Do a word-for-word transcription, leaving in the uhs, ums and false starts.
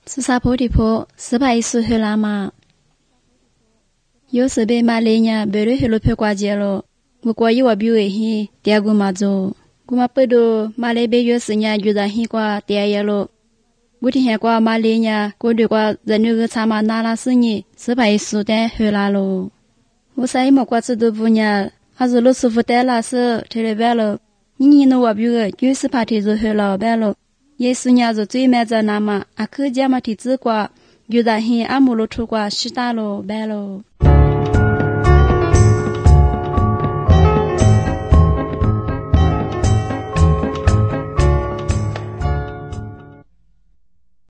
苏萨坡地坡十八一岁黑拉嘛，有时被马来人被人黑了拍挂街了，我过一我比为黑，第二个嘛做，我嘛不多马来被有时人就在黑挂第二了，我听下挂马来人，我对挂人那个参马拿拉生意十八一岁的黑拉了，我啥么挂子都不呢，还是老师傅带拉是贴了白了，你你那我比个就是怕贴住黑了白了。耶稣伢子最买在那嘛，阿克家嘛提子瓜，就在黑阿姆罗出瓜西打咯，白咯。